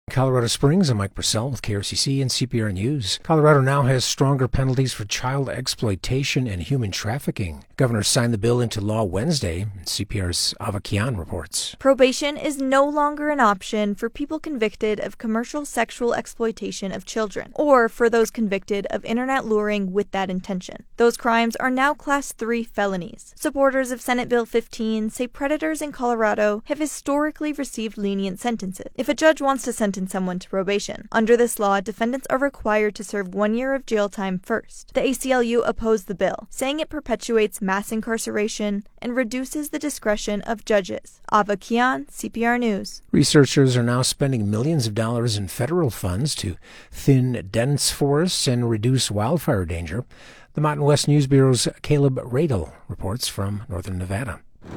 Colorado Springs, I'm Mike Purcell with KRCC and CPR News. Colorado now has stronger penalties for child exploitation and human trafficking. Governor signed the bill into law Wednesday, CPR's Ava Kian reports. Probation is no longer an option for people convicted of commercial sexual exploitation of children, or for those convicted of internet luring with that intention. Those crimes are now Class 3 felonies. Supporters of Senate Bill 15 say predators in Colorado have historically received lenient sentences. If a judge wants to sentence someone to probation, under this law, defendants are required to serve 1 year of jail time first. The ACLU opposed the bill, saying it perpetuates mass incarceration and reduces the discretion of judges. Ava Kian, CPR News. Researchers are now spending millions of dollars in federal funds to thin dense forests and reduce wildfire danger. The Mountain West News Bureau's Caleb Radel reports from northern Nevada.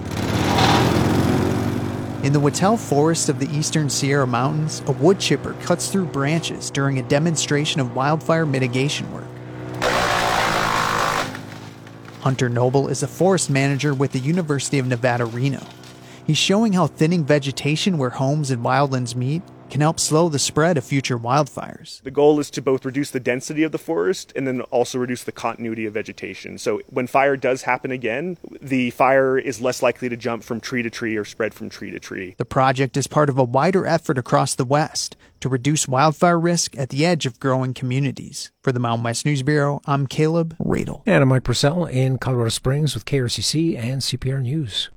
In the Wattel Forest of the eastern Sierra Mountains, a wood chipper cuts through branches during a demonstration of wildfire mitigation work. Hunter Noble is a forest manager with the University of Nevada, Reno. He's showing how thinning vegetation where homes and wildlands meet can help slow the spread of future wildfires. The goal is to both reduce the density of the forest and then also reduce the continuity of vegetation. So when fire does happen again, the fire is less likely to jump from tree to tree or spread from tree to tree. The project is part of a wider effort across the West to reduce wildfire risk at the edge of growing communities. For the Mountain West News Bureau, I'm Caleb Radel. And I'm Mike Purcell in Colorado Springs with KRCC and CPR News.